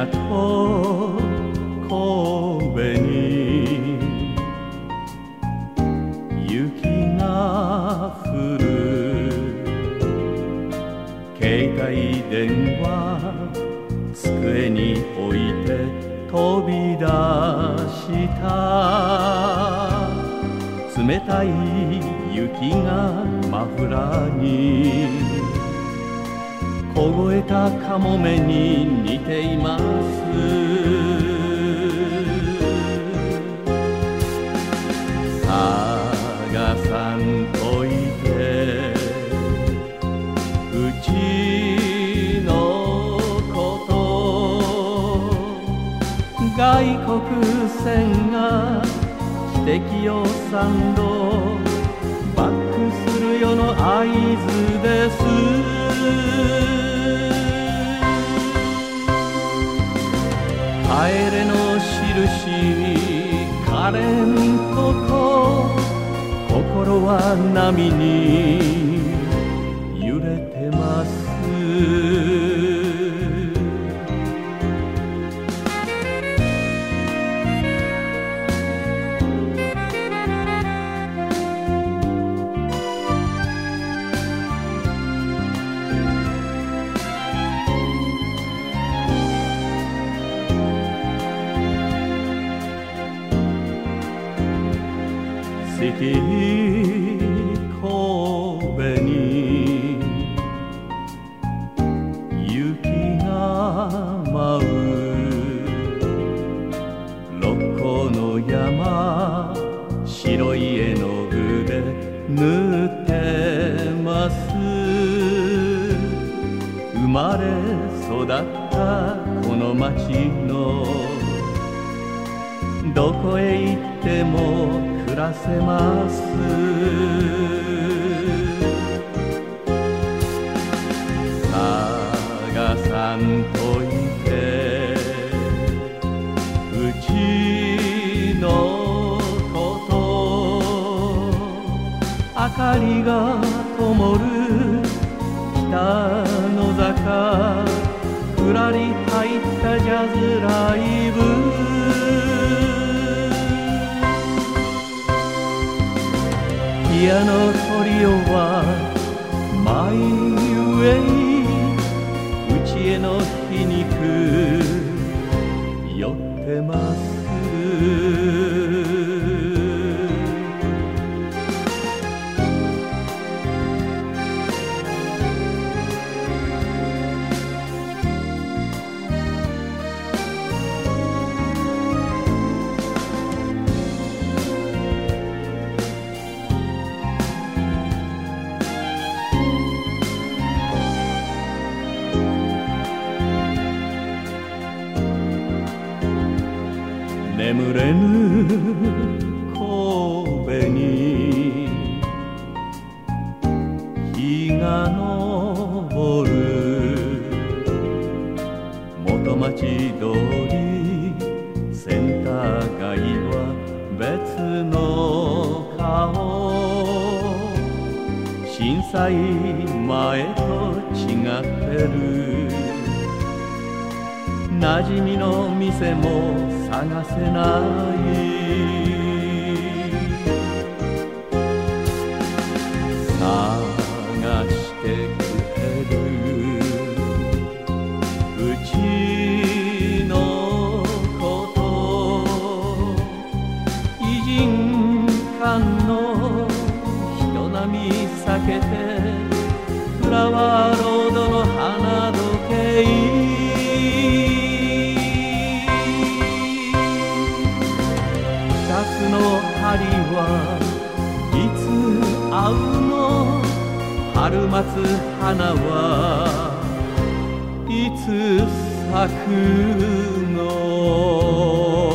港神戸に雪が降る。携帯電話机に置いて飛び出した。冷たい雪がマフラーに凍えたカモメに似ています。探さんといてうちのこと外国船が汽笛を3度バックするよの合図です。帰れの印カレンとこ心は波に揺れてます。シティ神戸に雪が舞う。六甲の山白い絵の具で塗ってます。生まれ育ったこの街のどこへ行っても暮らせます。探さんといてうちのこと明かりが灯る北の坂ふらり入ったジャズライブ。ピアノトリオはマイウェイうちへの皮肉寄ってます。眠れぬ神戸に日が昇る。元町通りセンター街は別の顔。震災前と違ってる。馴染みの店も探せない探してくれるうちのこと異人間の人波避けてフラワーロードの花時計の針はいつ合うの春待つ花はいつ咲くの